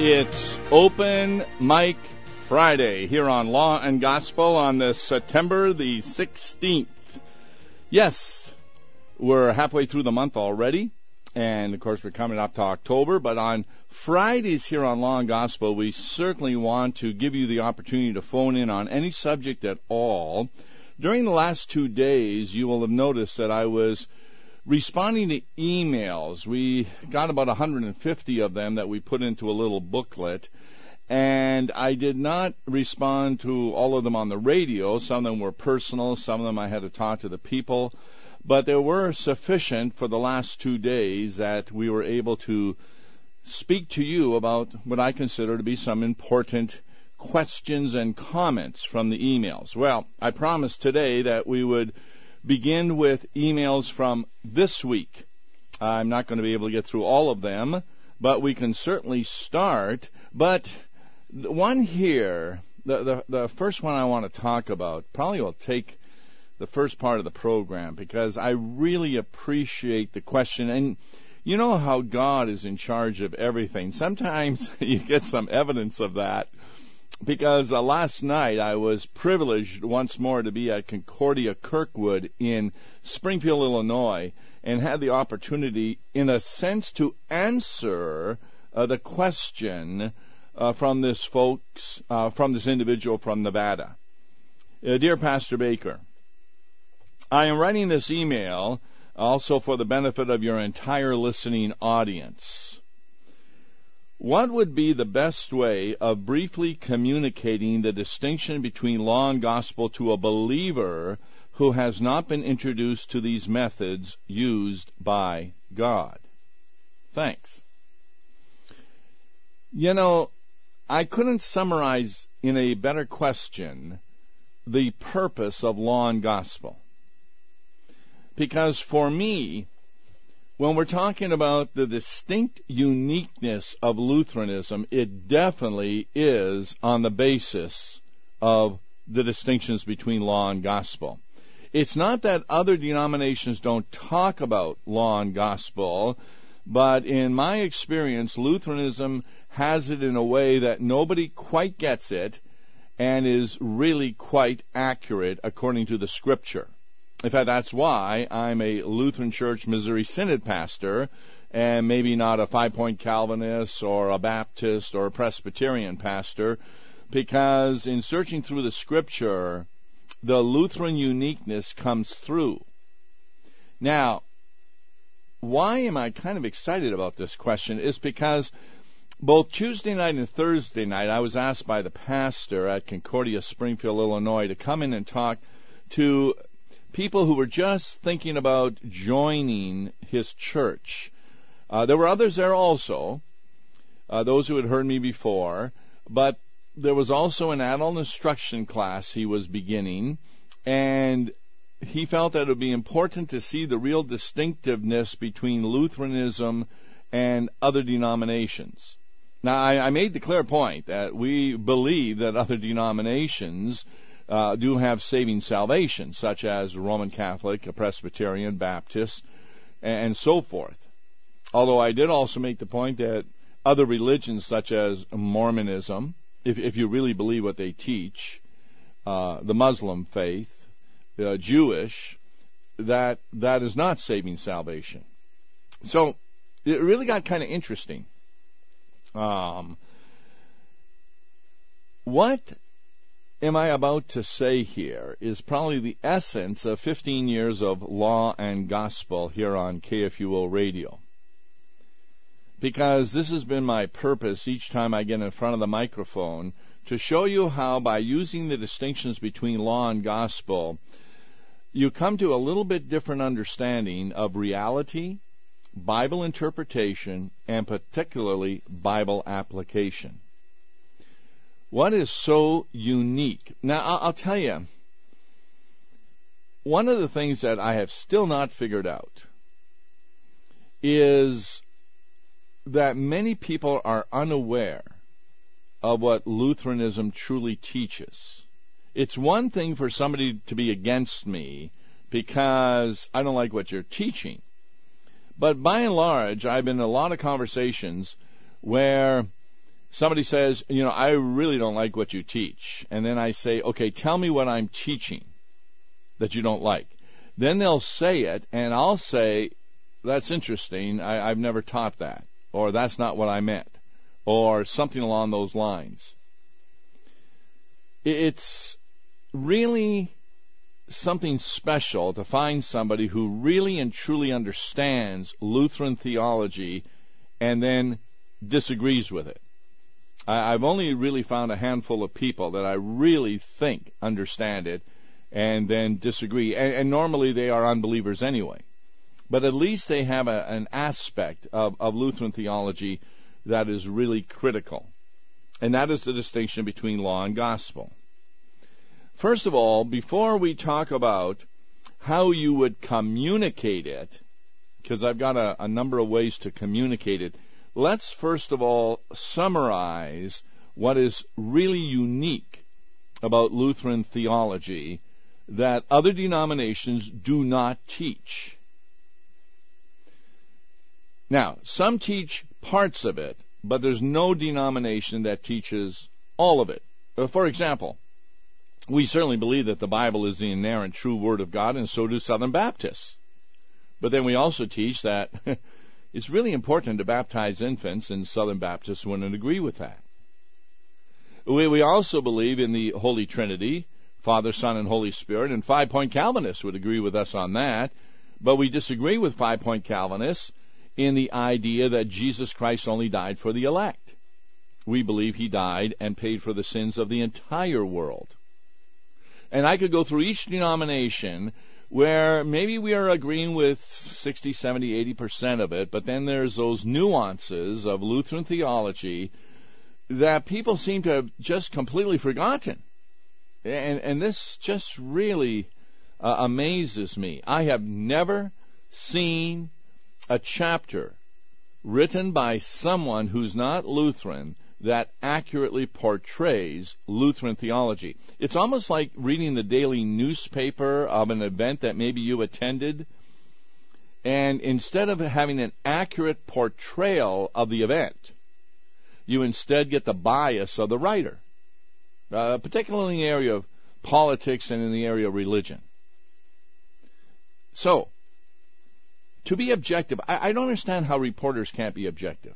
It's Open Mic Friday here on Law and Gospel on this September the 16th. Yes, we're halfway through the month already, and of course we're coming up to October, but on Fridays here on Law and Gospel, we certainly want to give you the opportunity to phone in on any subject at all. During the last 2 days, you will have noticed that I was responding to emails. We got about 150 of them that we put into a little booklet, and I did not respond to all of them on the radio. Some of them were personal, some of them I had to talk to the people, but there were sufficient for the last 2 days that we were able to speak to you about what I consider to be some important questions and comments from the emails. Well, I promised today that we would begin with emails from this week. I'm not going to be able to get through all of them, but we can certainly start. But the one here, the first one I want to talk about, probably will take the first part of the program because I really appreciate the question. And you know how God is in charge of everything. Sometimes you get some evidence of that. Because last night I was privileged once more to be at Concordia Kirkwood in Springfield, Illinois, and had the opportunity, in a sense, to answer the question from this individual from Nevada. Dear Pastor Baker, I am writing this email also for the benefit of your entire listening audience. What would be the best way of briefly communicating the distinction between law and gospel to a believer who has not been introduced to these methods used by God? Thanks. You know, I couldn't summarize in a better question the purpose of law and gospel. Because for me, when we're talking about the distinct uniqueness of Lutheranism, it definitely is on the basis of the distinctions between law and gospel. It's not that other denominations don't talk about law and gospel, but in my experience, Lutheranism has it in a way that nobody quite gets it and is really quite accurate according to the Scripture. In fact, that's why I'm a Lutheran Church Missouri Synod pastor and maybe not a Five-Point Calvinist or a Baptist or a Presbyterian pastor, because in searching through the Scripture, the Lutheran uniqueness comes through. Now, why am I kind of excited about this question is because both Tuesday night and Thursday night, I was asked by the pastor at Concordia, Springfield, Illinois, to come in and talk to people who were just thinking about joining his church. There were others there also, those who had heard me before, but there was also an adult instruction class he was beginning, and he felt that it would be important to see the real distinctiveness between Lutheranism and other denominations. Now, I made the clear point that we believe that other denominations do have saving salvation, such as Roman Catholic, a Presbyterian, Baptist, and so forth. Although I did also make the point that other religions, such as Mormonism, if you really believe what they teach, the Muslim faith, Jewish, that is not saving salvation. So it really got kind of interesting. What am I about to say here is probably the essence of 15 years of law and gospel here on KFUO Radio. Because this has been my purpose each time I get in front of the microphone, to show you how by using the distinctions between law and gospel, you come to a little bit different understanding of reality, Bible interpretation, and particularly Bible application. What is so unique? Now, I'll tell you, one of the things that I have still not figured out is that many people are unaware of what Lutheranism truly teaches. It's one thing for somebody to be against me because I don't like what you're teaching. But by and large, I've been in a lot of conversations where Somebody says, I really don't like what you teach. And then I say, okay, tell me what I'm teaching that you don't like. Then they'll say it, and I'll say, that's interesting. I've never taught that. Or that's not what I meant. Or something along those lines. It's really something special to find somebody who really and truly understands Lutheran theology and then disagrees with it. I've only really found a handful of people that I really think understand it and then disagree. And normally they are unbelievers anyway. But at least they have an aspect of Lutheran theology that is really critical. And that is the distinction between law and gospel. First of all, before we talk about how you would communicate it, because I've got a number of ways to communicate it, let's first of all summarize what is really unique about Lutheran theology that other denominations do not teach. Now, some teach parts of it, but there's no denomination that teaches all of it. For example, we certainly believe that the Bible is the inerrant true Word of God, and so do Southern Baptists. But then we also teach that it's really important to baptize infants, and Southern Baptists wouldn't agree with that. We also believe in the Holy Trinity, Father, Son, and Holy Spirit, and five-point Calvinists would agree with us on that. But we disagree with five-point Calvinists in the idea that Jesus Christ only died for the elect. We believe he died and paid for the sins of the entire world. And I could go through each denomination where maybe we are agreeing with 60, 70, 80% of it, but then there's those nuances of Lutheran theology that people seem to have just completely forgotten. And this just really amazes me. I have never seen a chapter written by someone who's not Lutheran that accurately portrays Lutheran theology. It's almost like reading the daily newspaper of an event that maybe you attended, and instead of having an accurate portrayal of the event, you instead get the bias of the writer, particularly in the area of politics and in the area of religion. So, to be objective, I don't understand how reporters can't be objective.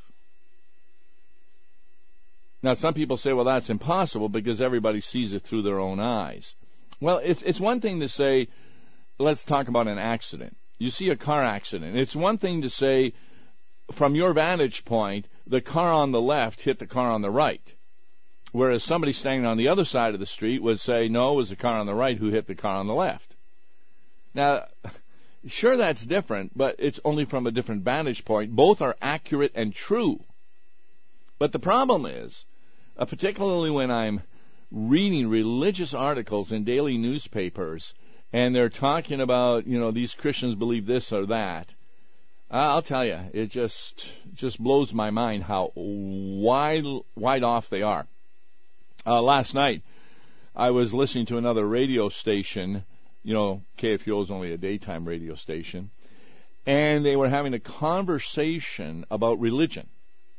Now, some people say, well, that's impossible because everybody sees it through their own eyes. Well, it's one thing to say, let's talk about an accident. You see a car accident. It's one thing to say, from your vantage point, the car on the left hit the car on the right. Whereas somebody standing on the other side of the street would say, no, it was the car on the right who hit the car on the left. Now, sure, that's different, but it's only from a different vantage point. Both are accurate and true. But the problem is, particularly when I'm reading religious articles in daily newspapers, and they're talking about, these Christians believe this or that, I'll tell you, it just blows my mind how wide off they are. Last night, I was listening to another radio station. KFUO is only a daytime radio station, and they were having a conversation about religion.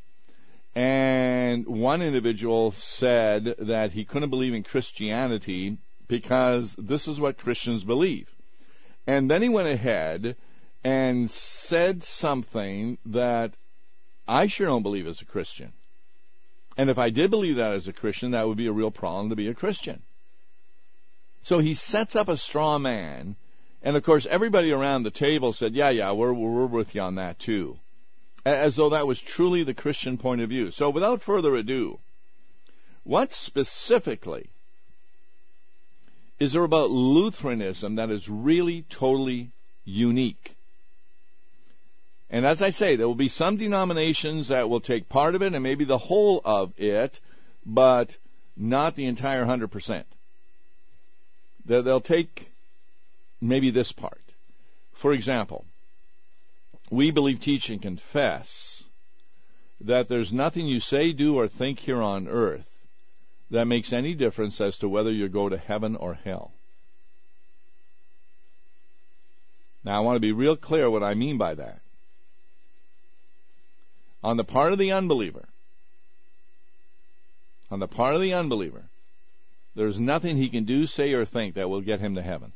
And one individual said that he couldn't believe in Christianity because this is what Christians believe. And then he went ahead and said something that I sure don't believe as a Christian. And if I did believe that as a Christian, that would be a real problem to be a Christian. So he sets up a straw man, and of course everybody around the table said, yeah, we're with you on that too. As though that was truly the Christian point of view. So without further ado, what specifically is there about Lutheranism that is really totally unique? And as I say, there will be some denominations that will take part of it and maybe the whole of it, but not the entire 100%. They'll take maybe this part. For example, we believe, teach, and confess that there's nothing you say, do, or think here on earth that makes any difference as to whether you go to heaven or hell. Now, I want to be real clear what I mean by that. On the part of the unbeliever, on the part of the unbeliever, there's nothing he can do, say, or think that will get him to heaven.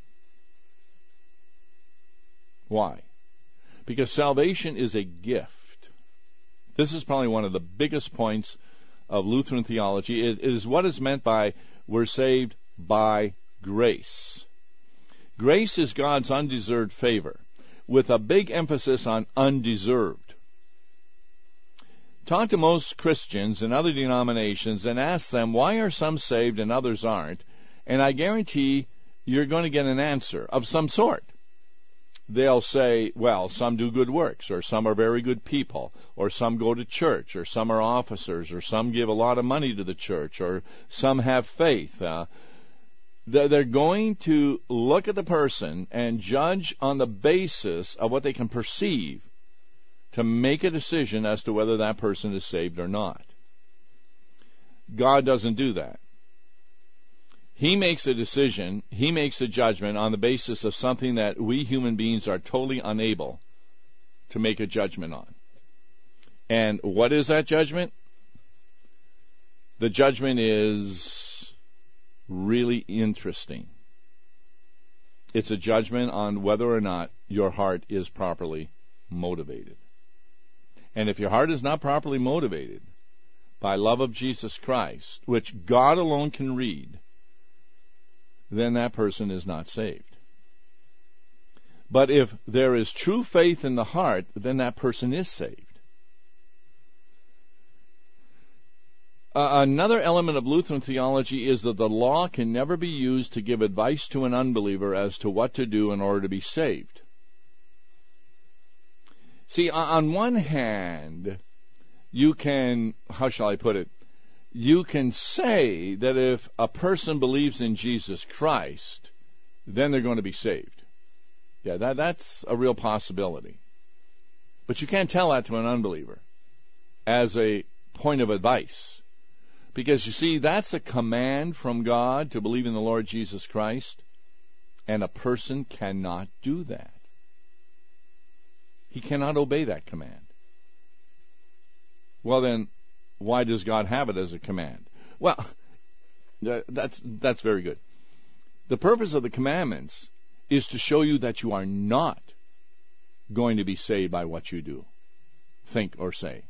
Why? Because salvation is a gift. This is probably one of the biggest points of Lutheran theology. It is what is meant by we're saved by grace. Grace is God's undeserved favor, with a big emphasis on undeserved. Talk to most Christians in other denominations and ask them why are some saved and others aren't, and I guarantee you're going to get an answer of some sort. They'll say, well, some do good works, or some are very good people, or some go to church, or some are officers, or some give a lot of money to the church, or some have faith. They're going to look at the person and judge on the basis of what they can perceive to make a decision as to whether that person is saved or not. God doesn't do that. He makes a decision, he makes a judgment on the basis of something that we human beings are totally unable to make a judgment on. And what is that judgment? The judgment is really interesting. It's a judgment on whether or not your heart is properly motivated. And if your heart is not properly motivated by love of Jesus Christ, which God alone can read, then that person is not saved. But if there is true faith in the heart, then that person is saved. Another element of Lutheran theology is that the law can never be used to give advice to an unbeliever as to what to do in order to be saved. See, on one hand, you can, how shall I put it, you can say that if a person believes in Jesus Christ, then they're going to be saved. Yeah, that's a real possibility. But you can't tell that to an unbeliever as a point of advice. Because, you see, that's a command from God to believe in the Lord Jesus Christ, and a person cannot do that. He cannot obey that command. Well, then, why does God have it as a command? Well, that's very good. The purpose of the commandments is to show you that you are not going to be saved by what you do, think, or say.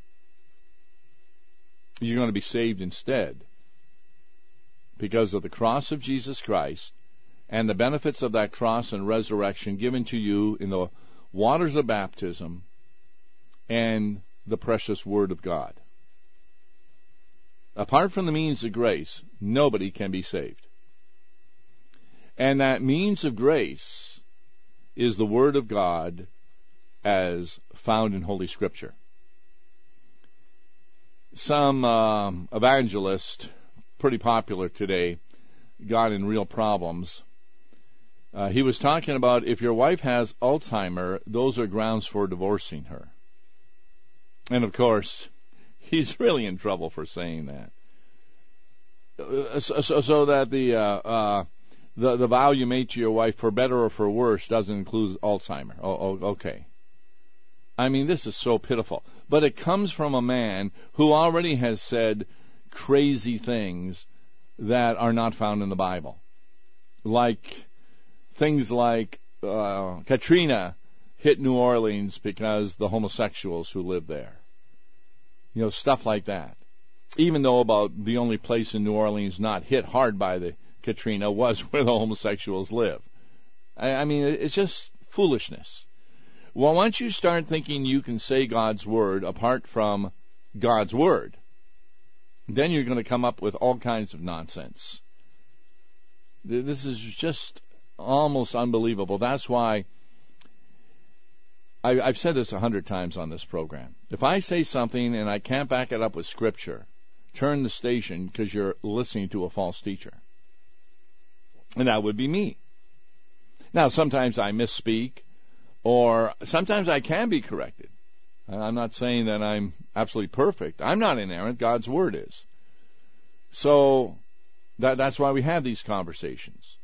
You're going to be saved instead because of the cross of Jesus Christ and the benefits of that cross and resurrection given to you in the waters of baptism and the precious Word of God. Apart from the means of grace, nobody can be saved. And that means of grace is the Word of God as found in Holy Scripture. Some evangelist, pretty popular today, got in real problems. He was talking about if your wife has Alzheimer's, those are grounds for divorcing her. And of course, he's really in trouble for saying that. So that the vow you made to your wife, for better or for worse, doesn't include Alzheimer's. Okay. I mean, this is so pitiful. But it comes from a man who already has said crazy things that are not found in the Bible. Things like Katrina hit New Orleans because the homosexuals who live there. You know, stuff like that. Even though about the only place in New Orleans not hit hard by the Katrina was where the homosexuals live. I mean, it's just foolishness. Well, once you start thinking you can say God's Word apart from God's Word, then you're going to come up with all kinds of nonsense. This is just almost unbelievable. That's why I've said this 100 times on this program. If I say something and I can't back it up with Scripture, turn the station because you're listening to a false teacher. And that would be me. Now, sometimes I misspeak, or sometimes I can be corrected. I'm not saying that I'm absolutely perfect. I'm not inerrant. God's Word is. So that's why we have these conversations.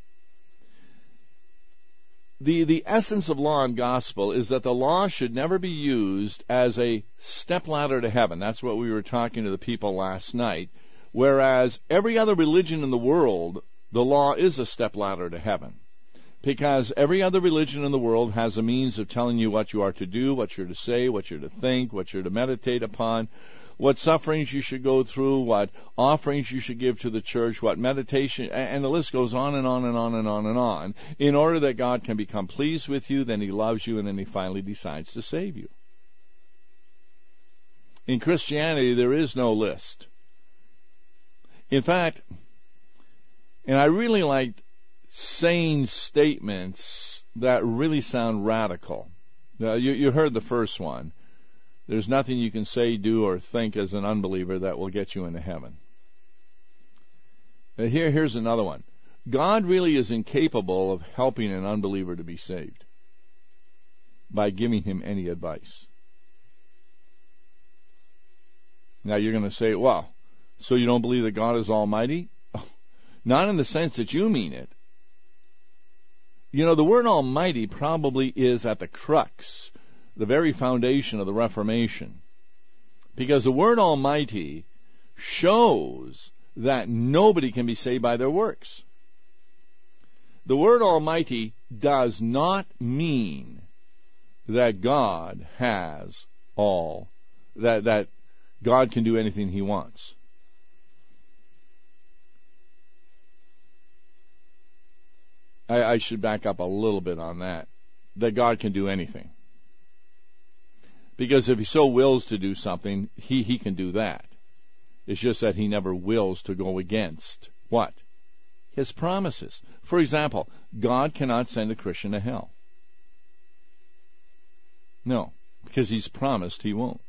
The essence of law and gospel is that the law should never be used as a stepladder to heaven. That's what we were talking to the people last night. Whereas every other religion in the world, the law is a stepladder to heaven. Because every other religion in the world has a means of telling you what you are to do, what you're to say, what you're to think, what you're to meditate upon, what sufferings you should go through, what offerings you should give to the church, what meditation, and the list goes on and on and on and on and on, in order that God can become pleased with you, then He loves you, and then He finally decides to save you. In Christianity, there is no list. In fact, and I really liked saying statements that really sound radical. You heard the first one. There's nothing you can say, do, or think as an unbeliever that will get you into heaven. Here's another one. God really is incapable of helping an unbeliever to be saved by giving him any advice. Now you're going to say, well, so you don't believe that God is almighty? Not in the sense that you mean it. You know, the word almighty probably is at the crux, the very foundation of the Reformation. Because the word almighty shows that nobody can be saved by their works. The word almighty does not mean that God has all, that God can do anything He wants. I should back up a little bit on that God can do anything. Because if He so wills to do something, He can do that. It's just that He never wills to go against what? His promises. For example, God cannot send a Christian to hell. No, because He's promised He won't.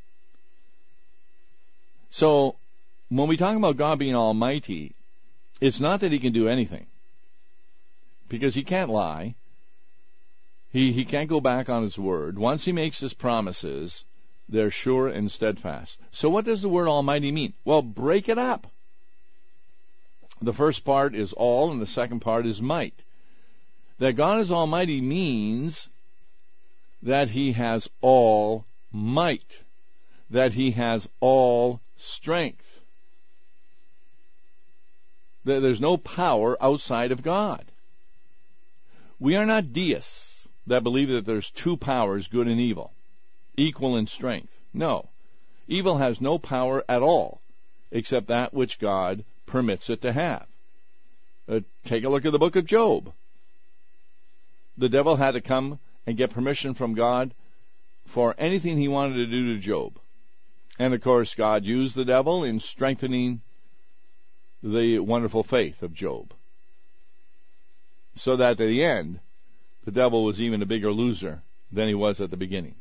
So, when we talk about God being almighty, it's not that He can do anything. Because He can't lie. He can't go back on His word. Once He makes His promises, they're sure and steadfast. So what does the word almighty mean? Well, break it up. The first part is all, and the second part is might. That God is almighty means that He has all might. That He has all strength. There's no power outside of God. We are not deists that believe that there's two powers, good and evil, equal in strength. No. Evil has no power at all, except that which God permits it to have. Take a look at the book of Job. The devil had to come and get permission from God for anything he wanted to do to Job. And of course, God used the devil in strengthening the wonderful faith of Job. So that at the end, the devil was even a bigger loser than he was at the beginning.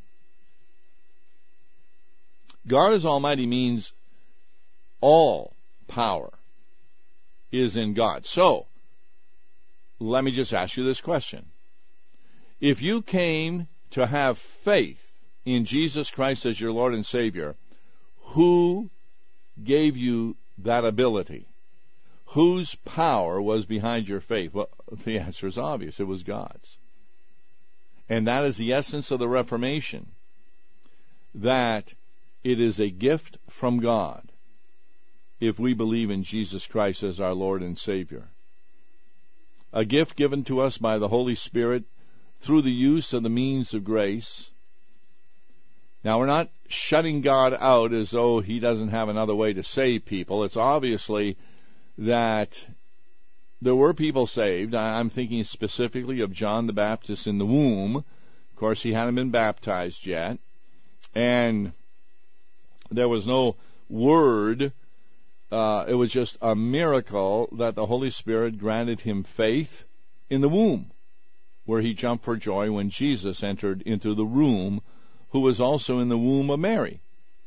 God is almighty means all power is in God. So, let me just ask you this question. If you came to have faith in Jesus Christ as your Lord and Savior, who gave you that ability? Whose power was behind your faith? Well, the answer is obvious. It was God's. And that is the essence of the Reformation, that it is a gift from God if we believe in Jesus Christ as our Lord and Savior. A gift given to us by the Holy Spirit through the use of the means of grace. Now, we're not shutting God out as though He doesn't have another way to save people. It's obviously that there were people saved. I'm thinking specifically of John the Baptist in the womb. Of course, he hadn't been baptized yet. And there was no word. It was just a miracle that the Holy Spirit granted him faith in the womb, where he jumped for joy when Jesus entered into the room, who was also in the womb of Mary.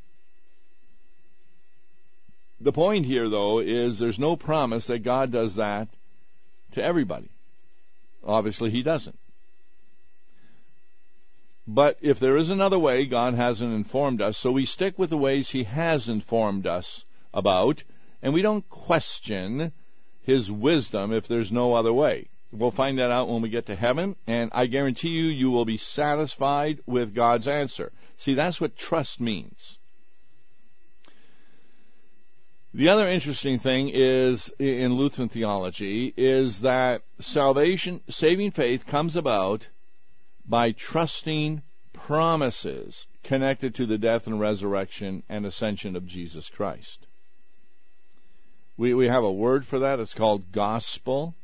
The point here, though, is there's no promise that God does that to everybody. Obviously, He doesn't. But if there is another way, God hasn't informed us, so we stick with the ways He has informed us about, and we don't question His wisdom if there's no other way. We'll find that out when we get to heaven, and I guarantee you will be satisfied with God's answer. See, that's what trust means. The other interesting thing is in Lutheran theology is that saving faith comes about by trusting promises connected to the death and resurrection and ascension of Jesus Christ. We have a word for that. It's called gospel.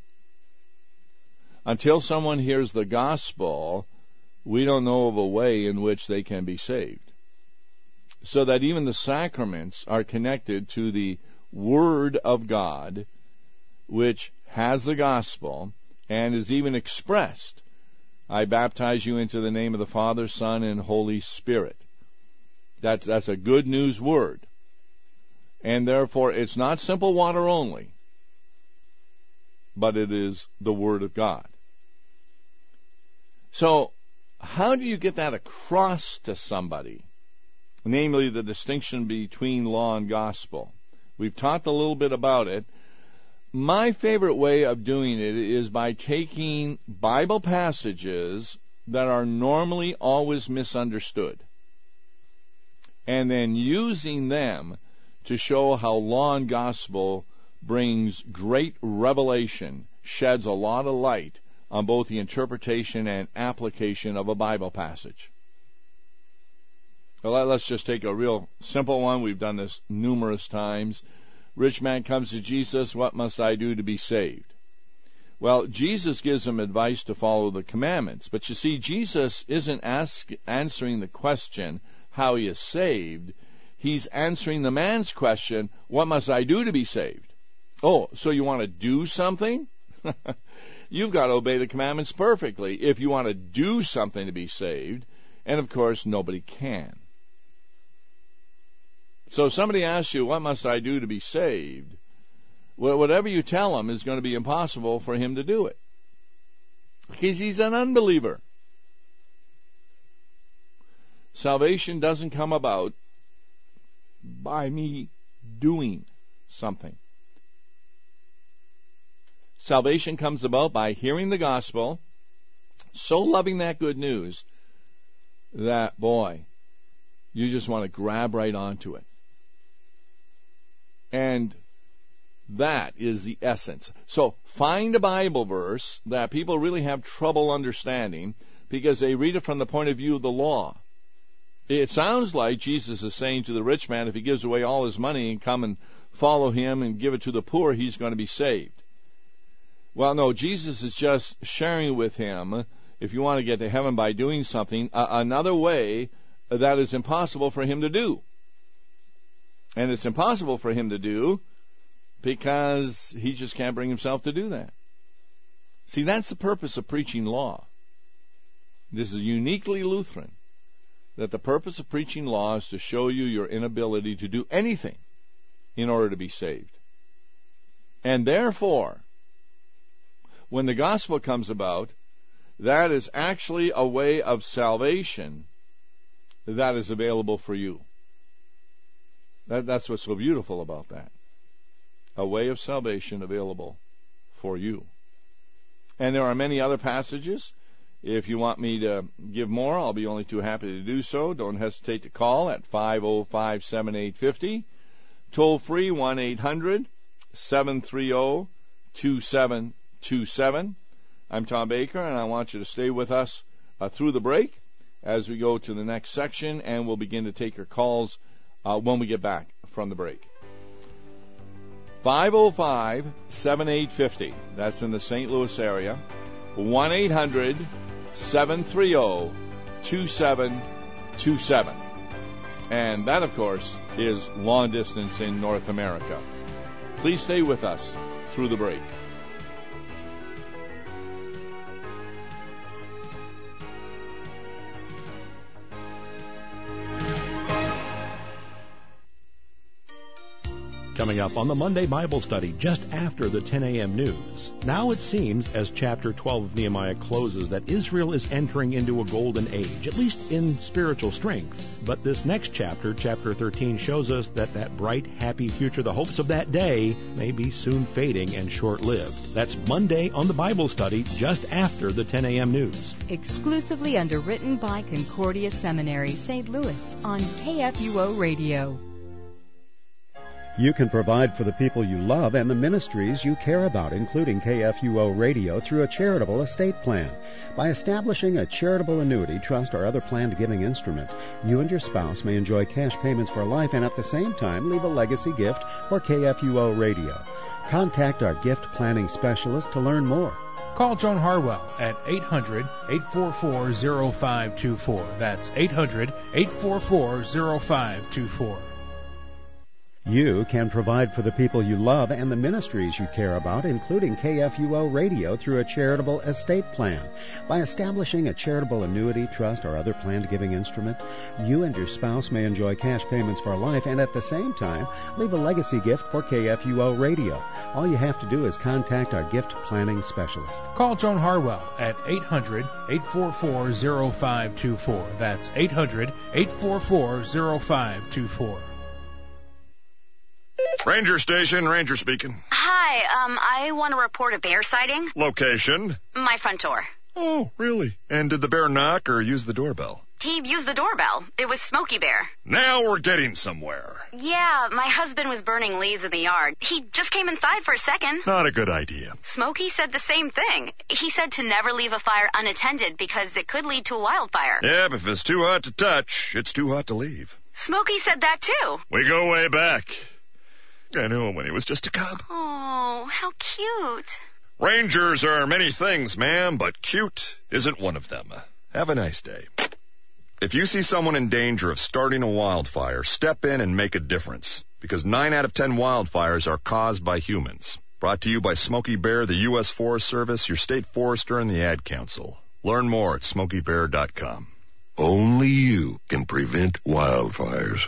Until someone hears the gospel, we don't know of a way in which they can be saved. So that even the sacraments are connected to the Word of God, which has the gospel and is even expressed. I baptize you into the name of the Father, Son, and Holy Spirit. That's a good news word. And therefore, it's not simple water only, but it is the Word of God. So, how do you get that across to somebody? Namely, the distinction between law and gospel. We've talked a little bit about it. My favorite way of doing it is by taking Bible passages that are normally always misunderstood and then using them to show how law and gospel brings great revelation, sheds a lot of light on both the interpretation and application of a Bible passage. Well, let's just take a real simple one. We've done this numerous times. Rich man comes to Jesus, what must I do to be saved? Well, Jesus gives him advice to follow the commandments. But you see, Jesus isn't answering the question how he is saved. He's answering the man's question, what must I do to be saved? Oh, so you want to do something? You've got to obey the commandments perfectly if you want to do something to be saved. And of course, nobody can. So if somebody asks you, what must I do to be saved? Well, whatever you tell him is going to be impossible for him to do it, because he's an unbeliever. Salvation doesn't come about by me doing something. Salvation comes about by hearing the gospel, so loving that good news that, boy, you just want to grab right onto it. And that is the essence. So find a Bible verse that people really have trouble understanding because they read it from the point of view of the law. It sounds like Jesus is saying to the rich man, if he gives away all his money and come and follow him and give it to the poor, he's going to be saved. Well, no, Jesus is just sharing with him, if you want to get to heaven by doing something, another way that is impossible for him to do. And it's impossible for him to do because he just can't bring himself to do that. See, that's the purpose of preaching law. This is uniquely Lutheran, that the purpose of preaching law is to show you your inability to do anything in order to be saved. And therefore, when the gospel comes about, that is actually a way of salvation that is available for you. That's what's so beautiful about that. A way of salvation available for you. And there are many other passages. If you want me to give more, I'll be only too happy to do so. Don't hesitate to call at 505-7850. Toll free 1-800-730-2727. I'm Tom Baker, and I want you to stay with us through the break as we go to the next section, and we'll begin to take your calls when we get back from the break. 505-7850. That's in the St. Louis area. 1-800-730-2727. And that, of course, is long distance in North America. Please stay with us through the break. Coming up on the Monday Bible study just after the 10 a.m. news. Now it seems, as chapter 12 of Nehemiah closes, that Israel is entering into a golden age, at least in spiritual strength. But this next chapter, chapter 13, shows us that that bright, happy future, the hopes of that day, may be soon fading and short-lived. That's Monday on the Bible study just after the 10 a.m. news. Exclusively underwritten by Concordia Seminary, St. Louis, on KFUO Radio. You can provide for the people you love and the ministries you care about, including KFUO Radio, through a charitable estate plan. By establishing a charitable annuity, trust, or other planned giving instrument, you and your spouse may enjoy cash payments for life and at the same time leave a legacy gift for KFUO Radio. Contact our gift planning specialist to learn more. Call Joan Harwell at 800-844-0524. That's 800-844-0524. You can provide for the people you love and the ministries you care about, including KFUO Radio, through a charitable estate plan. By establishing a charitable annuity, trust, or other planned giving instrument, you and your spouse may enjoy cash payments for life and at the same time leave a legacy gift for KFUO Radio. All you have to do is contact our gift planning specialist. Call Joan Harwell at 800-844-0524. That's 800-844-0524. Ranger Station, Ranger speaking. Hi, I want to report a bear sighting. Location? My front door. Oh, really? And did the bear knock or use the doorbell? He used the doorbell. It was Smokey Bear. Now we're getting somewhere. Yeah, my husband was burning leaves in the yard. He just came inside for a second. Not a good idea. Smokey said the same thing. He said to never leave a fire unattended because it could lead to a wildfire. Yeah, but if it's too hot to touch, it's too hot to leave. Smokey said that too. We go way back. I knew him when he was just a cub. Oh, how cute. Rangers are many things, ma'am, but cute isn't one of them. Have a nice day. If you see someone in danger of starting a wildfire, step in and make a difference, because 9 out of 10 wildfires are caused by humans. Brought to you by Smokey Bear, the U.S. Forest Service, your state forester, and the Ad Council. Learn more at SmokeyBear.com. Only you can prevent wildfires.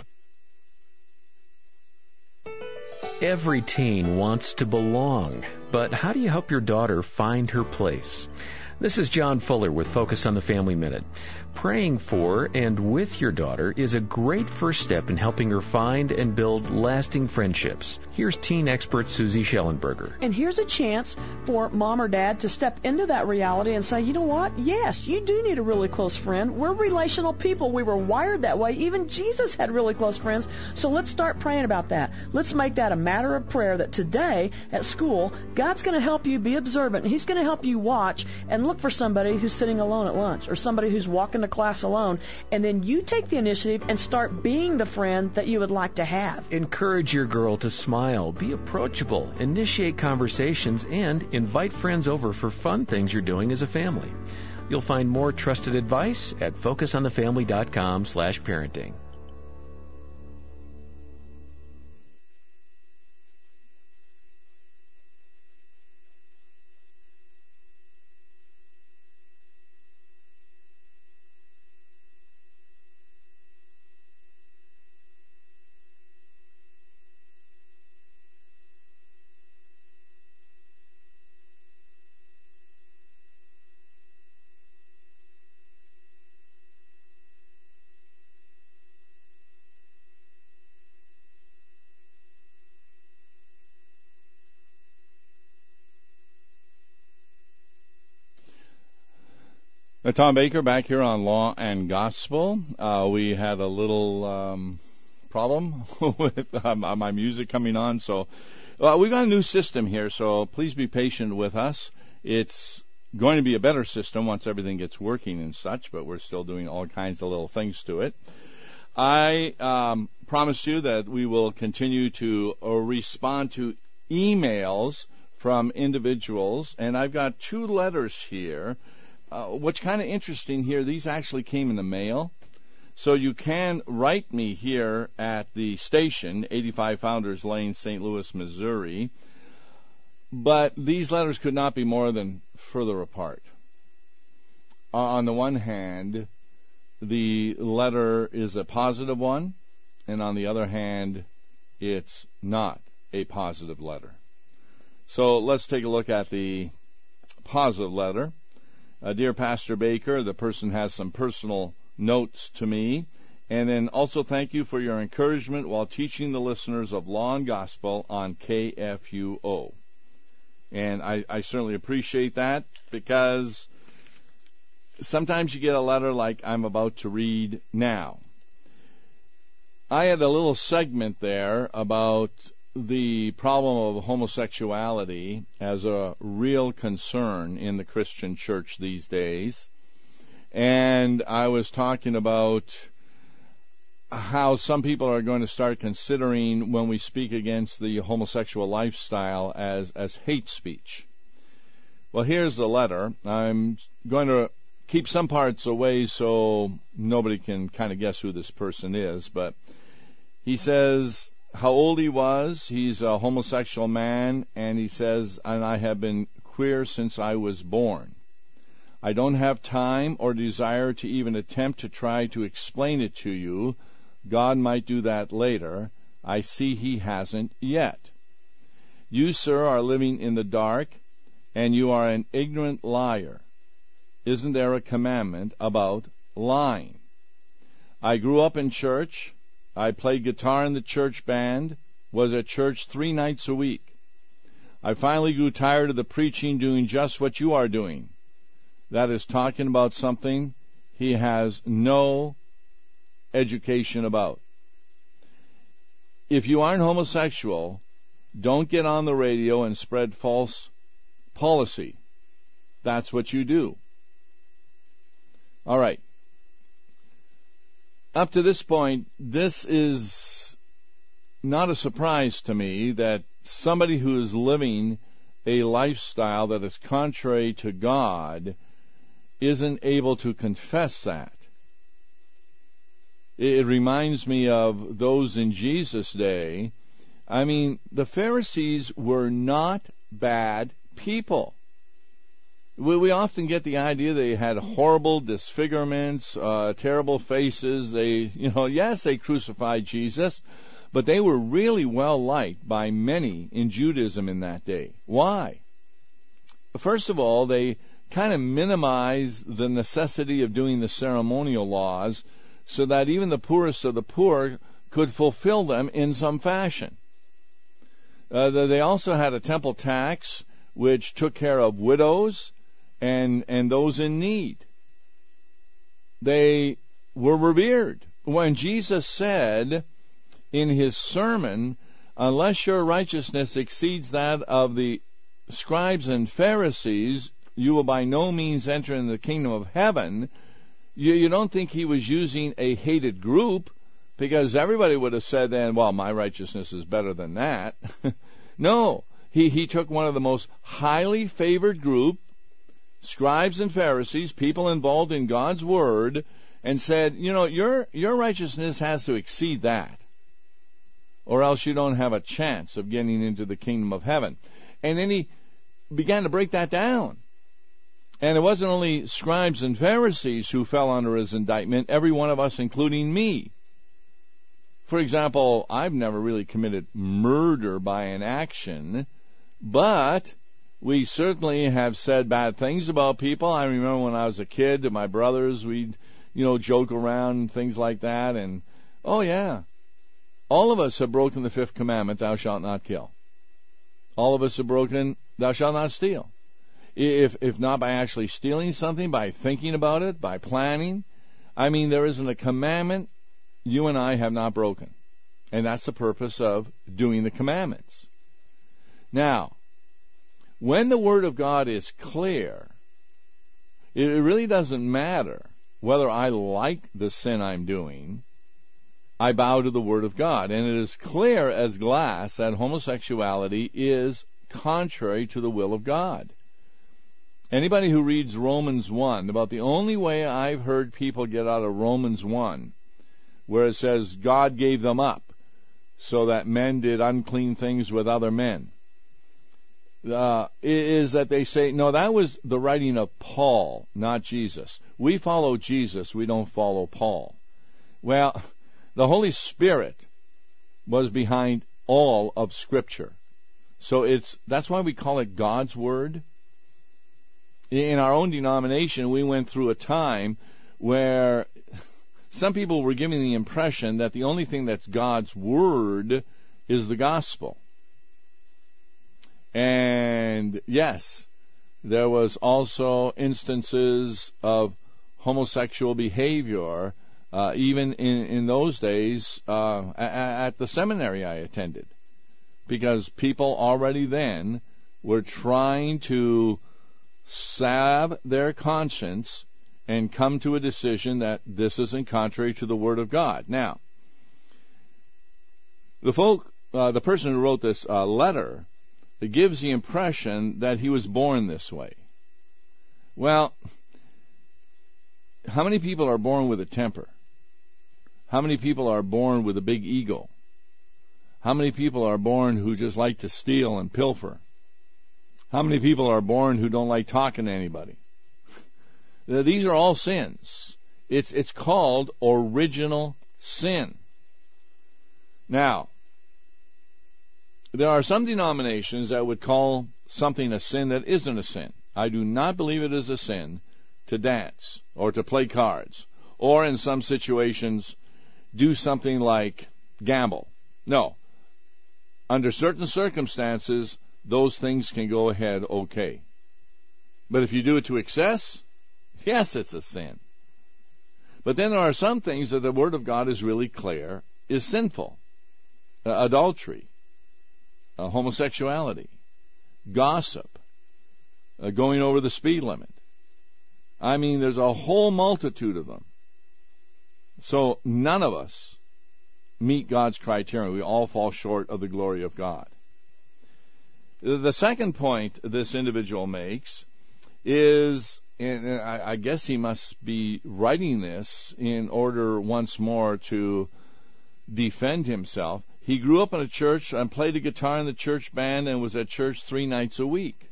Every teen wants to belong, but how do you help your daughter find her place? This is John Fuller with Focus on the Family Minute. Praying for and with your daughter is a great first step in helping her find and build lasting friendships. Here's teen expert Susie Schellenberger. And here's a chance for mom or dad to step into that reality and say, you know what? Yes, you do need a really close friend. We're relational people. We were wired that way. Even Jesus had really close friends. So let's start praying about that. Let's make that a matter of prayer that today at school, God's going to help you be observant. He's going to help you watch and look for somebody who's sitting alone at lunch or somebody who's walking to class alone. And then you take the initiative and start being the friend that you would like to have. Encourage your girl to smile, be approachable, initiate conversations, and invite friends over for fun things you're doing as a family. You'll find more trusted advice at focusonthefamily.com/parenting. Tom Baker back here on Law and Gospel. We had a little problem with my music coming on, so we've got a new system here, so please be patient with us. It's going to be a better system once everything gets working and such, but we're still doing all kinds of little things to it. I promise you that we will continue to respond to emails from individuals, and I've got 2 letters here. What's kind of interesting here, these actually came in the mail. So you can write me here at the station, 85 Founders Lane, St. Louis, Missouri. But these letters could not be more than further apart. On the one hand, the letter is a positive one, and on the other hand, it's not a positive letter. So let's take a look at the positive letter. Dear Pastor Baker, the person has some personal notes to me. And then also thank you for your encouragement while teaching the listeners of Law and Gospel on KFUO. And I certainly appreciate that, because sometimes you get a letter like I'm about to read now. I had a little segment there about the problem of homosexuality as a real concern in the Christian church these days. And I was talking about how some people are going to start considering when we speak against the homosexual lifestyle as hate speech. Well, here's the letter. I'm going to keep some parts away so nobody can kind of guess who this person is, but he says how old he was. He's a homosexual man, and he says, and I have been queer since I was born. I don't have time or desire to even attempt to try to explain it to you. God might do that later. I see he hasn't yet. You, sir, are living in the dark, and you are an ignorant liar. Isn't there a commandment about lying? I grew up in church. I played guitar in the church band, was at church 3 nights a week. I finally grew tired of the preaching doing just what you are doing. That is talking about something he has no education about. If you aren't homosexual, don't get on the radio and spread false policy. That's what you do. All right. Up to this point, this is not a surprise to me that somebody who is living a lifestyle that is contrary to God isn't able to confess that. It reminds me of those in Jesus' day. I mean, the Pharisees were not bad people. We often get the idea they had horrible disfigurements, terrible faces. Yes, they crucified Jesus, but they were really well liked by many in Judaism in that day. Why? First of all, they kind of minimized the necessity of doing the ceremonial laws so that even the poorest of the poor could fulfill them in some fashion. They also had a temple tax which took care of widows and those in need. They were revered. When Jesus said in his sermon, unless your righteousness exceeds that of the scribes and Pharisees, you will by no means enter in the kingdom of heaven, you don't think he was using a hated group, because everybody would have said then, well, my righteousness is better than that. No, he took one of the most highly favored group, scribes and Pharisees, people involved in God's word, and said, your righteousness has to exceed that, or else you don't have a chance of getting into the kingdom of heaven. And then he began to break that down. And it wasn't only scribes and Pharisees who fell under his indictment, every one of us, including me. For example, I've never really committed murder by an action, but we certainly have said bad things about people. I remember when I was a kid, to my brothers, we'd, joke around and things like that. And, oh yeah, all of us have broken the 5th commandment, thou shalt not kill. All of us have broken, thou shalt not steal. If not by actually stealing something, by thinking about it, by planning. I mean, there isn't a commandment you and I have not broken. And that's the purpose of doing the commandments. Now, when the Word of God is clear, it really doesn't matter whether I like the sin I'm doing. I bow to the Word of God. And it is clear as glass that homosexuality is contrary to the will of God. Anybody who reads Romans 1, about the only way I've heard people get out of Romans 1, where it says God gave them up so that men did unclean things with other men, is that they say, no, that was the writing of Paul, not Jesus. We follow Jesus, we don't follow Paul. Well, the Holy Spirit was behind all of Scripture. So that's why we call it God's Word. In our own denomination, we went through a time where some people were giving the impression that the only thing that's God's Word is the gospel. And yes, there was also instances of homosexual behavior, even in those days, at the seminary I attended. because people already then were trying to salve their conscience and come to a decision that this isn't contrary to the Word of God. Now, the person who wrote this letter, it gives the impression that he was born this way. Well, how many people are born with a temper? How many people are born with a big ego? How many people are born who just like to steal and pilfer? How many people are born who don't like talking to anybody? These are all sins. It's called original sin. Now, there are some denominations that would call something a sin that isn't a sin. I do not believe it is a sin to dance or to play cards or in some situations do something like gamble. No. Under certain circumstances, those things can go ahead okay. But if you do it to excess, yes, it's a sin. But then there are some things that the Word of God is really clear is sinful. Adultery, homosexuality, gossip, going over the speed limit. I mean, there's a whole multitude of them. So none of us meet God's criteria. We all fall short of the glory of God. The second point this individual makes is, and I guess he must be writing this in order once more to defend himself. He grew up in a church and played the guitar in the church band and was at church 3 nights a week.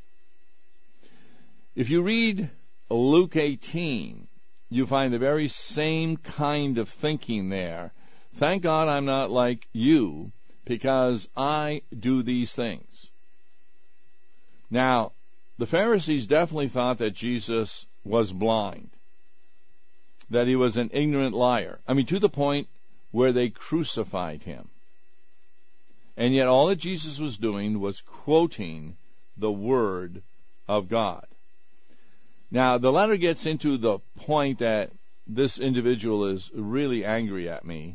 If you read Luke 18, you find the very same kind of thinking there. Thank God I'm not like you, because I do these things. Now, the Pharisees definitely thought that Jesus was blind, that he was an ignorant liar. I mean, to the point where they crucified him. And yet all that Jesus was doing was quoting the Word of God. Now, the letter gets into the point that this individual is really angry at me.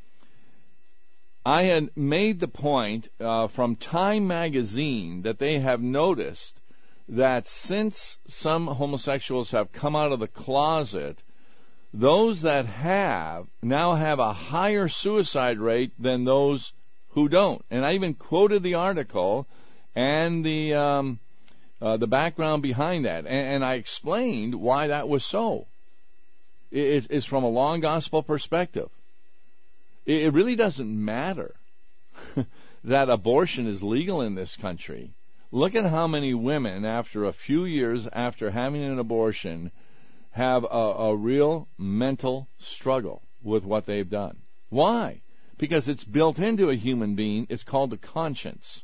I had made the point from Time magazine that they have noticed that since some homosexuals have come out of the closet, those that have now have a higher suicide rate than those who don't. And I even quoted the article and the background behind that, and I explained why that was so. It is from a long gospel perspective. It really doesn't matter that abortion is legal in this country. Look at how many women, after a few years after having an abortion, have a real mental struggle with what they've done. Why? Because it's built into a human being. It's called the conscience.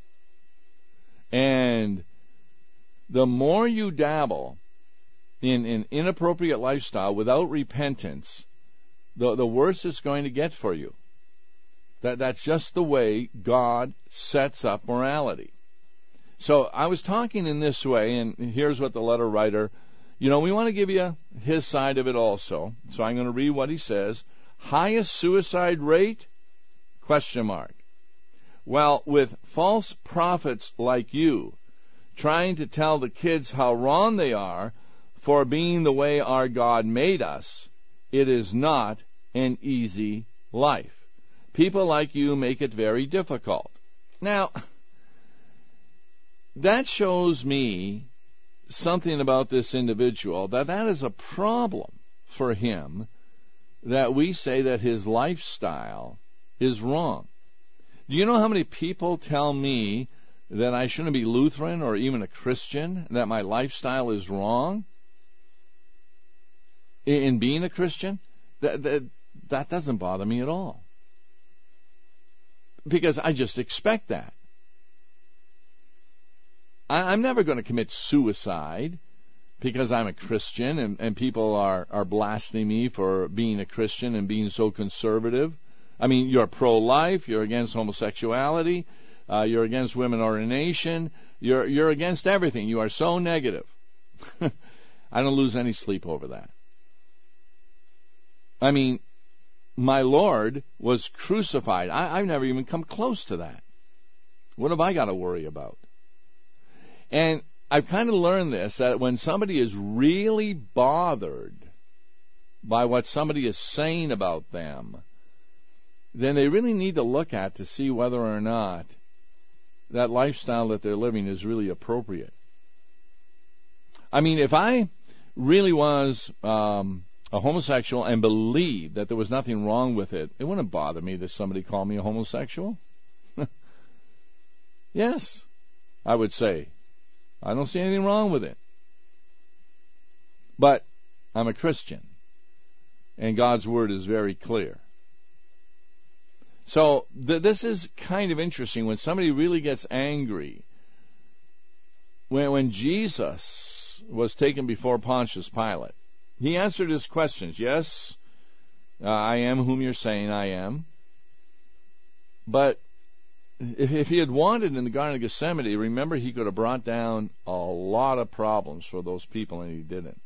And the more you dabble in an inappropriate lifestyle without repentance, the worse it's going to get for you. That's just the way God sets up morality. So I was talking in this way, and here's what the letter writer, we want to give you his side of it also. So I'm going to read what he says. Highest suicide rate? ? Well, with false prophets like you trying to tell the kids how wrong they are for being the way our God made us, it is not an easy life. People like you make it very difficult. Now, that shows me something about this individual, that is a problem for him, that we say that his lifestyle is wrong. Do you know how many people tell me that I shouldn't be Lutheran or even a Christian, that my lifestyle is wrong in being a Christian? That doesn't bother me at all, because I just expect that. I'm never going to commit suicide because I'm a Christian and people are blasting me for being a Christian and being so conservative. I mean, you're pro-life, you're against homosexuality, you're against women ordination, you're against everything. You are so negative. I don't lose any sleep over that. I mean, my Lord was crucified. I've never even come close to that. What have I got to worry about? And I've kind of learned this, that when somebody is really bothered by what somebody is saying about them, then they really need to look at to see whether or not that lifestyle that they're living is really appropriate. I mean, if I really was a homosexual and believed that there was nothing wrong with it, it wouldn't bother me that somebody called me a homosexual. Yes, I would say. I don't see anything wrong with it. But I'm a Christian, and God's Word is very clear. So this is kind of interesting when somebody really gets angry. When Jesus was taken before Pontius Pilate, he answered his questions. Yes, I am whom you're saying I am. But if he had wanted in the Garden of Gethsemane, remember, he could have brought down a lot of problems for those people, and he didn't.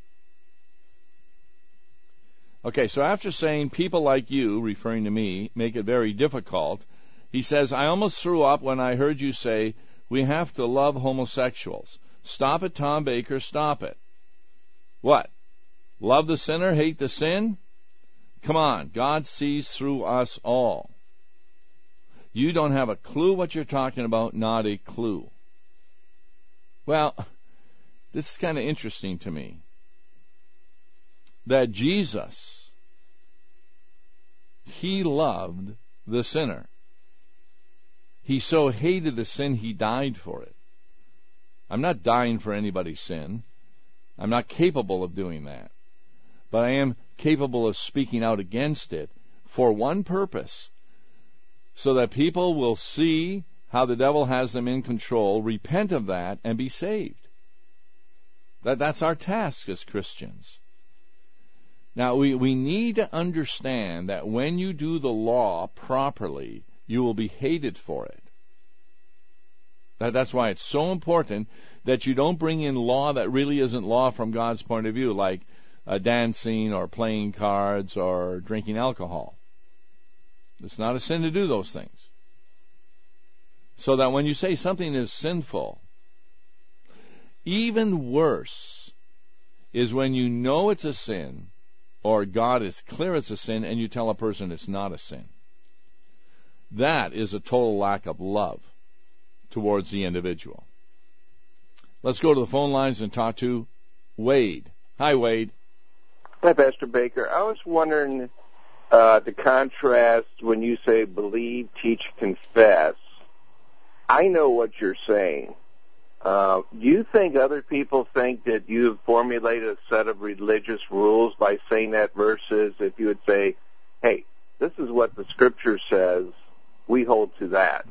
Okay, so after saying people like you, referring to me, make it very difficult, he says, I almost threw up when I heard you say, we have to love homosexuals. Stop it, Tom Baker, stop it. What? Love the sinner, hate the sin? Come on, God sees through us all. You don't have a clue what you're talking about, not a clue. Well, this is kind of interesting to me. That Jesus, he loved the sinner. He so hated the sin, he died for it. I'm not dying for anybody's sin. I'm not capable of doing that. But I am capable of speaking out against it for one purpose, so that people will see how the devil has them in control, repent of that, and be saved. That's our task as Christians. Now, we need to understand that when you do the law properly, you will be hated for it. That's why it's so important that you don't bring in law that really isn't law from God's point of view, like dancing or playing cards or drinking alcohol. It's not a sin to do those things. So that when you say something is sinful, even worse is when you know it's a sin, or God is clear it's a sin, and you tell a person it's not a sin. That is a total lack of love towards the individual. Let's go to the phone lines and talk to Wade. Hi, Wade. Hi, Pastor Baker. I was wondering the contrast when you say believe, teach, confess. I know what you're saying. Do you think other people think that you have formulated a set of religious rules by saying that, versus if you would say, hey, this is what the Scripture says, we hold to that?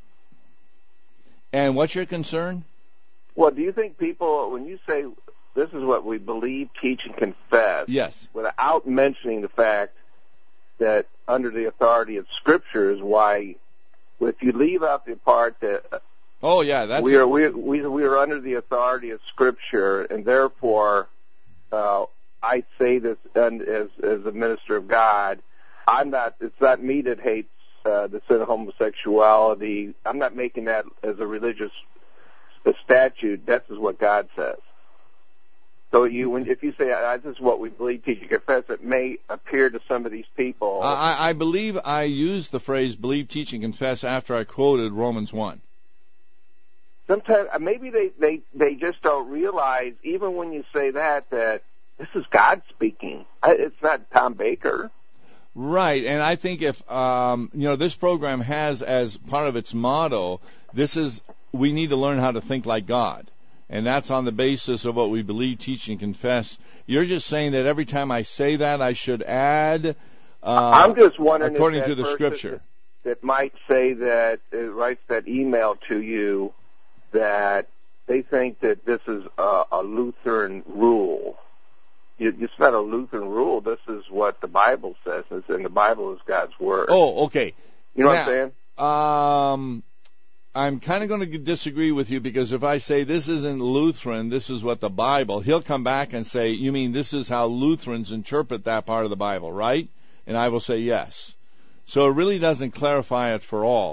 And what's your concern? Well, do you think people, when you say this is what we believe, teach, and confess, yes, without mentioning the fact that under the authority of Scripture is why, if you leave out the part that oh yeah, that's we are under the authority of Scripture, and therefore I say this as a minister of God, it's not me that hates the sin of homosexuality. I'm not making that as a religious statute. This is what God says. So if you say this is what we believe, teach, and confess, it may appear to some of these people. I believe I used the phrase believe, teach, and confess after I quoted Romans 1. Sometimes maybe they just don't realize, even when you say that this is God speaking. It's not Tom Baker. Right, and I think if this program has as part of its motto, we need to learn how to think like God. And that's on the basis of what we believe, teach, and confess. You're just saying that every time I say that, I should add, I'm just wondering, according to the Scripture, that might say that it writes that email to you that they think that this is a Lutheran rule. It's not a Lutheran rule. This is what the Bible says, and the Bible is God's Word. Oh, okay. You know what I'm saying? I'm kind of going to disagree with you, because if I say this isn't Lutheran, this is what the Bible, he'll come back and say, you mean this is how Lutherans interpret that part of the Bible, right? And I will say yes. So it really doesn't clarify it for all.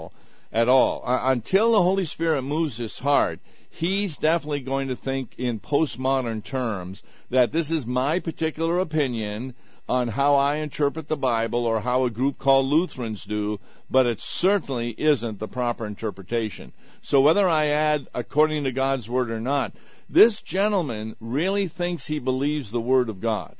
at all. Until the Holy Spirit moves his heart, he's definitely going to think in postmodern terms that this is my particular opinion on how I interpret the Bible or how a group called Lutherans do, but it certainly isn't the proper interpretation. So whether I add according to God's Word or not, this gentleman really thinks he believes the Word of God.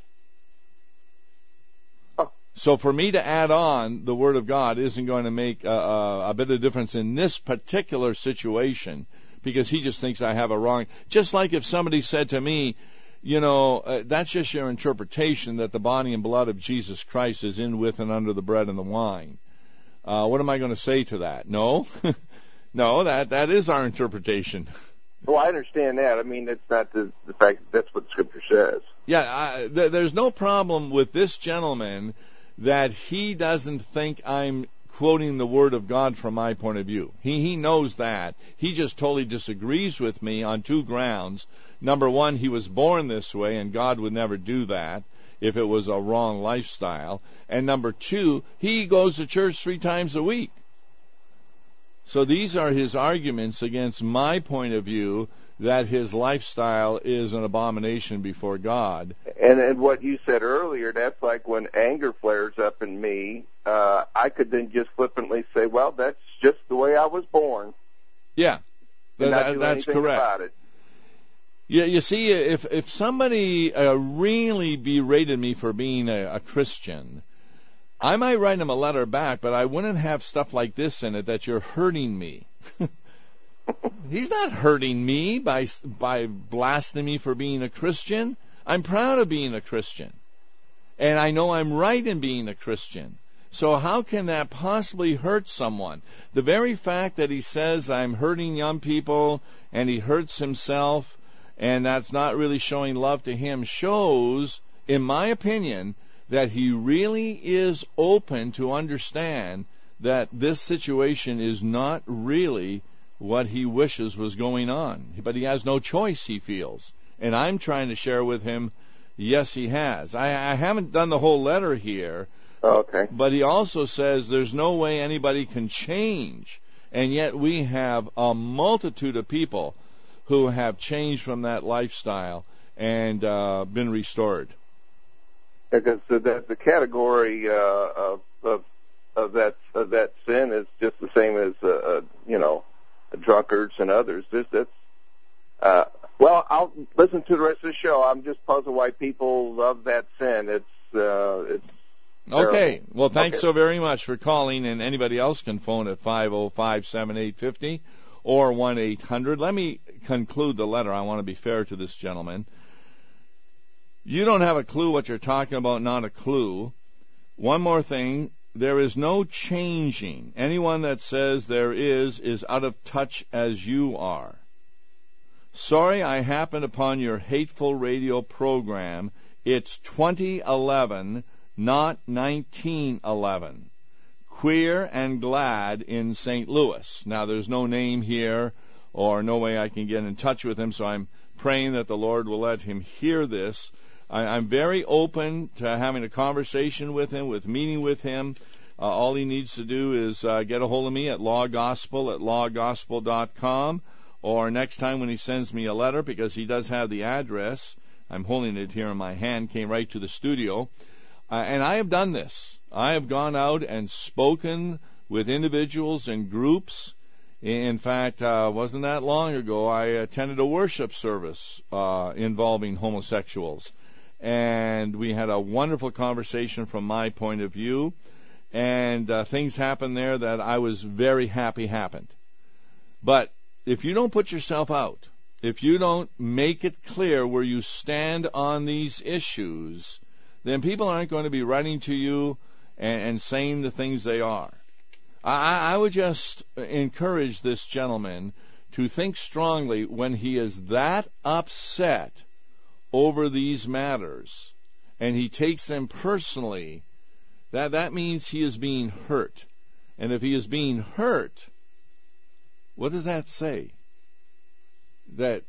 So for me to add on the Word of God isn't going to make a bit of difference in this particular situation, because he just thinks I have a wrong. Just like if somebody said to me, that's just your interpretation that the body and blood of Jesus Christ is in, with, and under the bread and the wine. What am I going to say to that? No, no, that is our interpretation. Well, I understand that. I mean, it's not the fact that that's what Scripture says. Yeah, there's no problem with this gentleman that he doesn't think I'm quoting the Word of God from my point of view. He knows that. He just totally disagrees with me on two grounds. Number one, he was born this way, and God would never do that if it was a wrong lifestyle. And number two, he goes to church 3 times a week. So these are his arguments against my point of view that his lifestyle is an abomination before God. And what you said earlier, that's like when anger flares up in me, I could then just flippantly say, well, that's just the way I was born. Yeah, that's correct. About it. Yeah, you see, if somebody really berated me for being a Christian, I might write him a letter back, but I wouldn't have stuff like this in it, that you're hurting me. He's not hurting me by blasting me for being a Christian. I'm proud of being a Christian. And I know I'm right in being a Christian. So how can that possibly hurt someone? The very fact that he says I'm hurting young people and he hurts himself, and that's not really showing love to him, shows, in my opinion, that he really is open to understand that this situation is not really what he wishes was going on. But he has no choice, he feels. And I'm trying to share with him, yes, he has. I haven't done the whole letter here. Okay. But he also says there's no way anybody can change. And yet we have a multitude of people who have changed from that lifestyle and been restored. Because the category of that sin is just the same as drunkards and others. Well, I'll listen to the rest of the show. I'm just puzzled why people love that sin. It's okay. Well, thanks so very much for calling, and anybody else can phone at 505-7850 or 1-800. Let me conclude the letter. I want to be fair to this gentleman. You don't have a clue what you're talking about, not a clue. One more thing. There is no changing. Anyone that says there is out of touch as you are. Sorry I happened upon your hateful radio program. It's 2011, not 1911. Queer and Glad in St. Louis. Now, there's no name here or no way I can get in touch with him, so I'm praying that the Lord will let him hear this. I'm very open to having a conversation with him, with meeting with him. All he needs to do is get a hold of me at lawgospel@lawgospel.com, or next time when he sends me a letter, because he does have the address. I'm holding it here in my hand, came right to the studio. And I have done this. I have gone out and spoken with individuals and groups. In fact, wasn't that long ago, I attended a worship service involving homosexuals. And we had a wonderful conversation from my point of view. And things happened there that I was very happy happened. But if you don't put yourself out, if you don't make it clear where you stand on these issues, then people aren't going to be writing to you and saying the things they are. I would just encourage this gentleman to think strongly when he is that upset over these matters and he takes them personally. That means he is being hurt. And if he is being hurt, what does that say? That,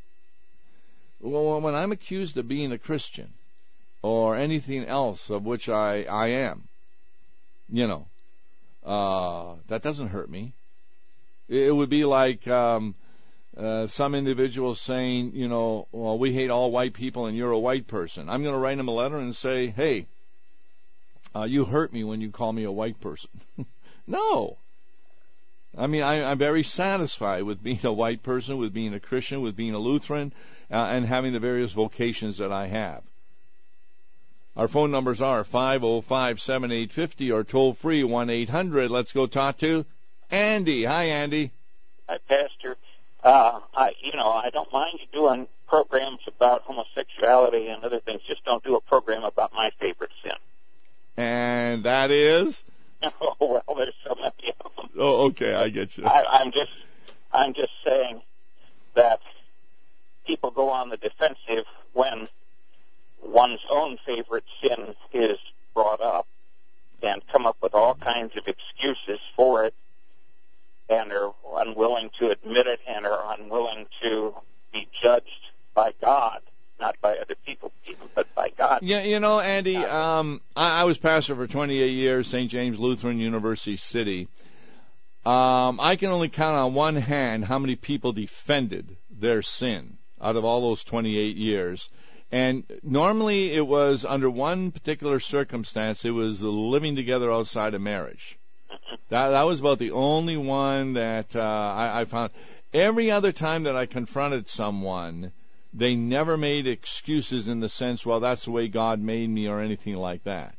well, when I'm accused of being a Christian or anything else of which I am, that doesn't hurt me. It would be like some individuals saying, well, we hate all white people and you're a white person. I'm going to write them a letter and say, hey, you hurt me when you call me a white person. No. I mean, I'm very satisfied with being a white person, with being a Christian, with being a Lutheran, and having the various vocations that I have. Our phone numbers are 505-7850 or toll-free 1-800. Let's go talk to Andy. Hi, Andy. Hi, Pastor. I don't mind you doing programs about homosexuality and other things. Just don't do a program about my favorite sin. And that is? Oh, well, there's so many of them. Oh, okay, I get you. I'm just saying that people go on the defensive when one's own favorite sin is brought up and come up with all kinds of excuses for it and are unwilling to admit it and are unwilling to be judged by God, not by other people, but by God. Yeah, Andy, I was pastor for 28 years, St. James Lutheran University City. I can only count on one hand how many people defended their sin out of all those 28 years. And normally it was under one particular circumstance, it was living together outside of marriage. That was about the only one that I found. Every other time that I confronted someone, they never made excuses in the sense, well, that's the way God made me or anything like that.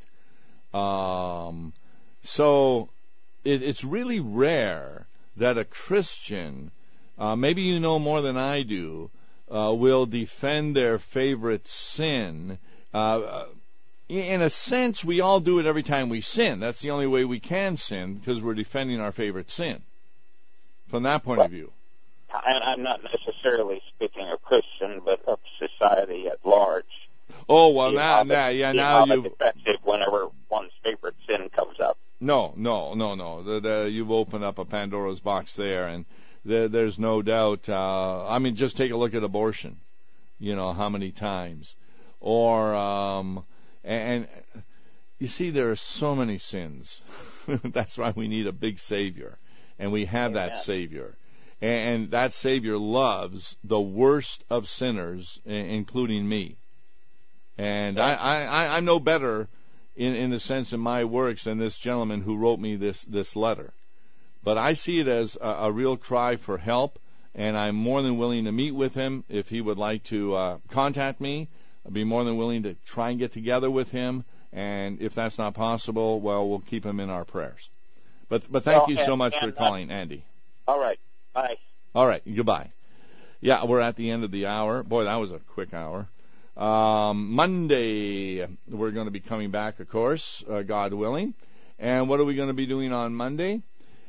So it's really rare that a Christian, maybe you know more than I do, will defend their favorite sin. In a sense, we all do it every time we sin. That's the only way we can sin, because we're defending our favorite sin. From that point of view. And I'm not necessarily speaking of Christian, but of society at large. Oh, well, now you defensive whenever one's favorite sin comes up. No. You've opened up a Pandora's box there, and there's no doubt. Just take a look at abortion. How many times, or and you see, there are so many sins. That's why we need a big Savior, and we have that Savior. And that Savior loves the worst of sinners, including me. And I'm no better in the sense in my works than this gentleman who wrote me this letter. But I see it as a real cry for help, and I'm more than willing to meet with him. If he would like to contact me, I'd be more than willing to try and get together with him. And if that's not possible, well, we'll keep him in our prayers. But thank you so much for calling, Andy. All right. Bye. All right. Goodbye. Yeah, we're at the end of the hour. Boy, that was a quick hour. Monday, we're going to be coming back, of course, God willing. And what are we going to be doing on Monday?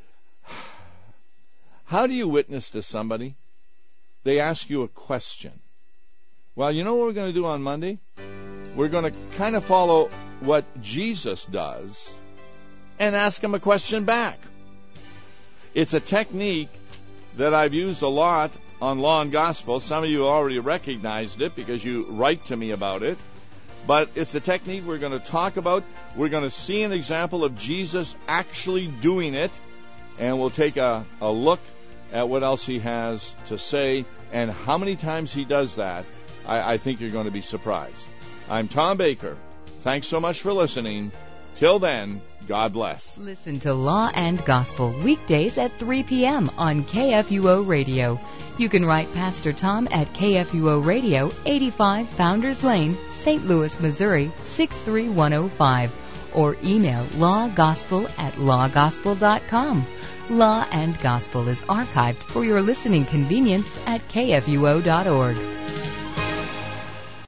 How do you witness to somebody? They ask you a question. Well, you know what we're going to do on Monday? We're going to kind of follow what Jesus does and ask him a question back. It's a technique that I've used a lot on Law and Gospel. Some of you already recognized it because you write to me about it. But it's a technique we're going to talk about. We're going to see an example of Jesus actually doing it, and we'll take a look at what else he has to say and how many times he does that. I think you're going to be surprised. I'm Tom Baker. Thanks so much for listening. Till then, God bless. Listen to Law and Gospel weekdays at 3 p.m. on KFUO Radio. You can write Pastor Tom at KFUO Radio, 85 Founders Lane, St. Louis, Missouri, 63105. Or email lawgospel@lawgospel.com. Law and Gospel is archived for your listening convenience at KFUO.org.